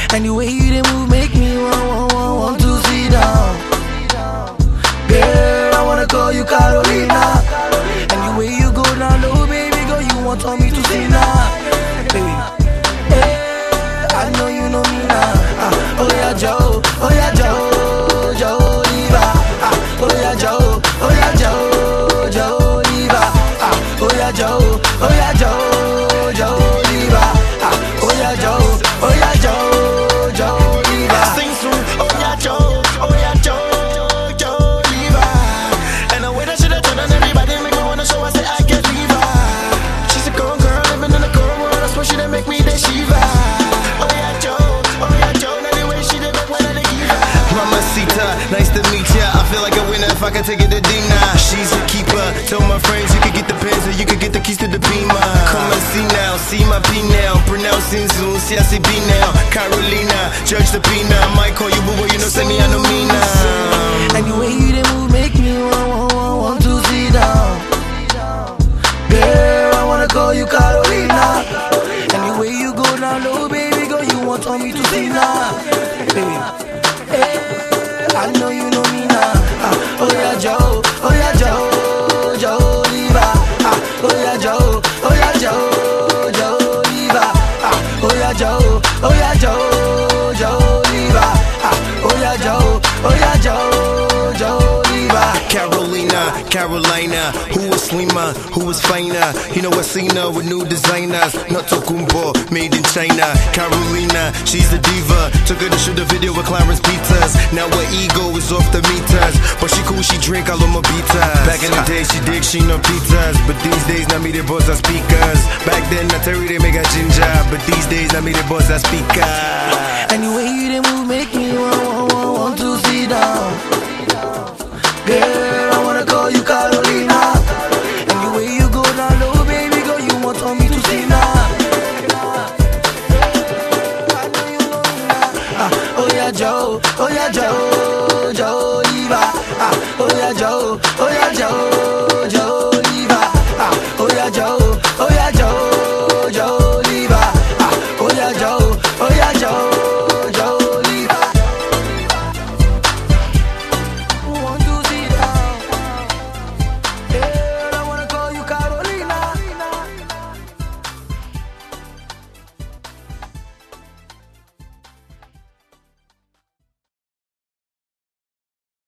And the way you dey move make me want to sit down. Girl, I wanna call you Carolina. And the way you go down low, baby girl, you want me to see now. Hey, I know you know me now. Oh yeah, Joe, oh yeah, Joe, Joe Oliva. Oh yeah, Joe, oh yeah, Joe, Joe Oliva. Oh yeah, Joe, oh yeah, Joe, Joe Oliva. Oh yeah, Joe, oh yeah, Joe, Joe Oliva. Sing soon, oh yeah, Joe, oh yeah, Joe, Joe Oliva. And the way that shit I turn on everybody make me wanna show I say I can't leave her. She's a cold girl living in a cold world. I swear she done make me the Shiva. Oh yeah, Joe, now the way she did make one of the Kiva. Mamacita, nice to meet ya. I feel like a winner if I can take it to Dina. She's a keeper. Tell my friends you can get the pants or you can get the keys to the Beamer. Come and see now, see my P now. Pronouncing soon, see I see B now. Carolina, judge the P now. Might call you boo, you know, say me I know me now. And the way you dey move make me want to sit down. Girl, I wanna call you Carolina. And the way you go down low, baby girl, you want me to see now. Hey, I know you know me now. Oh yeah, Joe, oh yeah, Joe, Joe Oliva. Oh yeah, Joe, oh yeah, Joe, Joe Oliva. Oh yeah, Joe, oh yeah, Joe, Joe Oliva. Oh yeah, Joe, oh yeah, Joe, Joe Oliva. Carolina, who was slimmer, who was finer? You know I seen her with new designers. Not Tokumbo, made in China. Carolina, she's a diva. Took her to shoot a video with Clarence Peters. Now her ego is off the meters, but she cool, she drink all of my beaters. Back in the day she dig, she no pizzas, but these days now me the boss are speakers. Back then I tell you they make a ginger, but these days now me the boss are speakers. And the way you dey move make me want to sit down. Girl, I wanna call you Carolina. And the way you go down low, baby girl, you want me to see now. I know you know me now. Oh yeah, Joe, oh yeah, Joe.